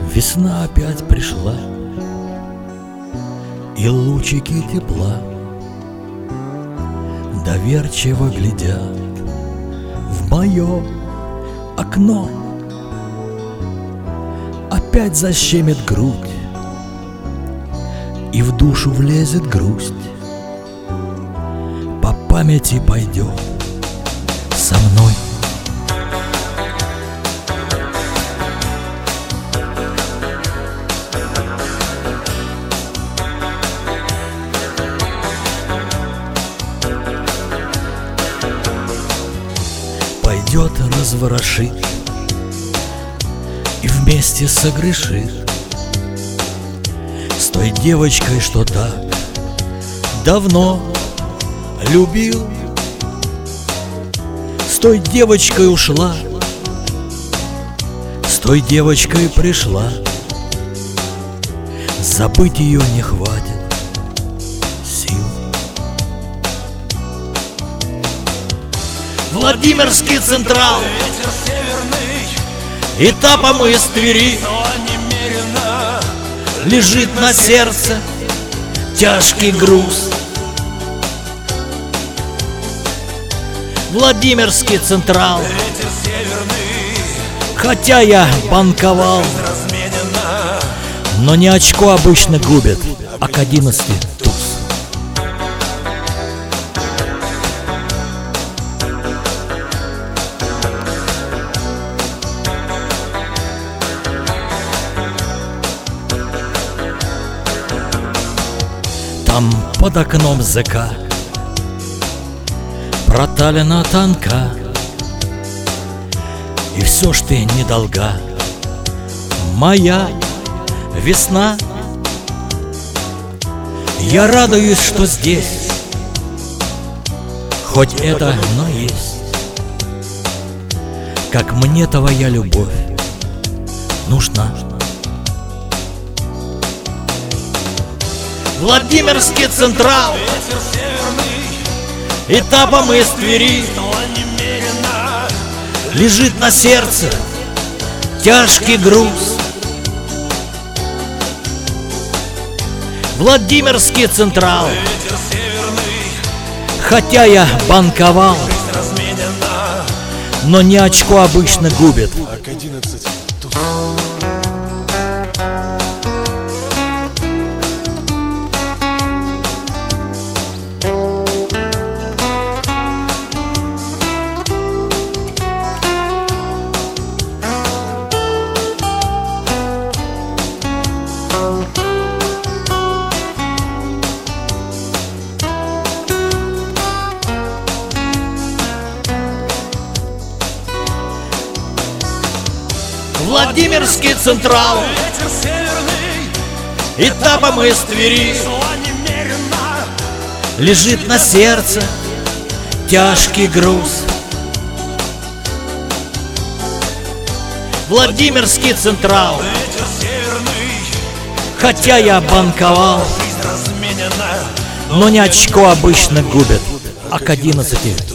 Весна опять пришла, и лучики тепла доверчиво глядят в мое окно. Опять защемит грудь, и в душу влезет грусть. По памяти пойдет со мной. Пойдет, разворошит и вместе согрешит с той девочкой, что так давно любил. С той девочкой ушла, с той девочкой пришла. Забыть ее не хватит сил. Владимирский Централ, ветер северный, этапом из Твери, но немерено лежит на сердце тяжкий груз. Владимирский Централ, ветер северный, хотя я банковал, разменено. но не очко обычно губит, а к 11 туз. Там под окном ЗК проталина танка, и все ж ты недолга, моя весна. Я радуюсь, что здесь хоть это, но есть. Как мне твоя любовь нужна. Владимирский Централ, Ветер северный, этапом из Твери, но немерено. лежит на сердце тяжкий груз. Владимирский Централ, Ветер северный, хотя я банковал, разменено. но не очко обычно губит. А к 11 туз. Владимирский Централ, Ветер северный, этапом из Твери, но немерено. лежит на сердце тяжкий груз. Владимирский Централ, Ветер северный, хотя я банковал, разменено. но не очко обычно губит, а к 11